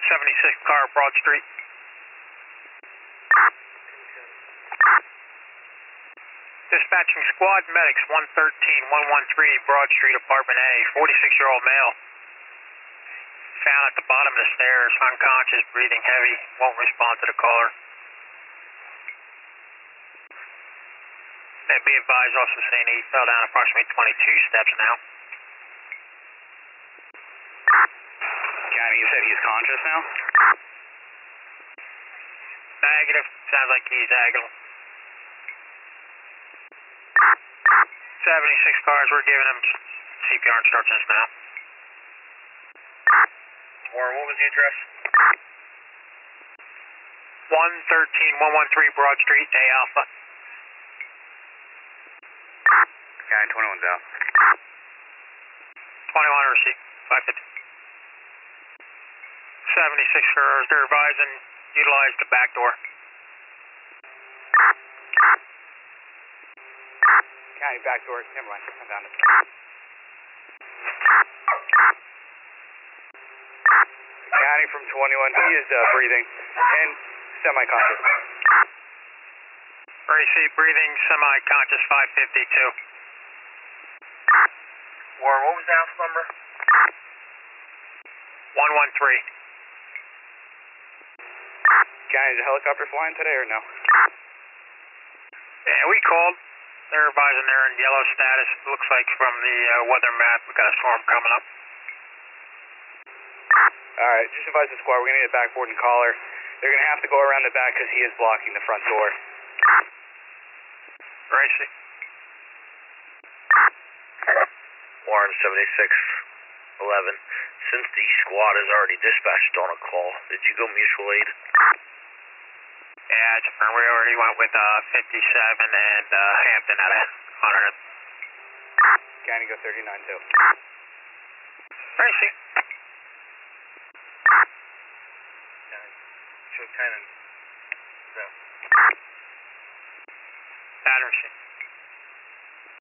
76 car, Broad Street. Dispatching squad medics 113-113 Broad Street, apartment A, 46-year-old male. Found at the bottom of the stairs, unconscious, breathing heavy, won't respond to the caller. And be advised, also saying he fell down approximately 22 steps now. County, you said he's conscious now? Negative. Sounds like he's agile. 76 cars, we're giving him CPR instructions now. Warren, what was the address? 113-113 Broad Street, A Alpha. County, 21's out. 21 receipt, 550. 76 cars, they're advising utilize the back door. County, back door, never mind, I found it. County from 21, he is breathing and semi-conscious. Receipt, breathing, semi-conscious, 552. Warren, what was the house number? 113. County, is a helicopter flying today or no? Yeah, we called. They're advising they're in yellow status. Looks like from the weather map, we got a storm coming up. Alright, just advise the squad, we're going to need a backboard and collar. They're going to have to go around the back because he is blocking the front door. Racy. Warren 7611. Since the squad is already dispatched on a call, did you go mutual aid? Yeah, it's we already went with 57 and Hampton at 100. County, go 39 too. Racy. Show 10 and... Bad receipt.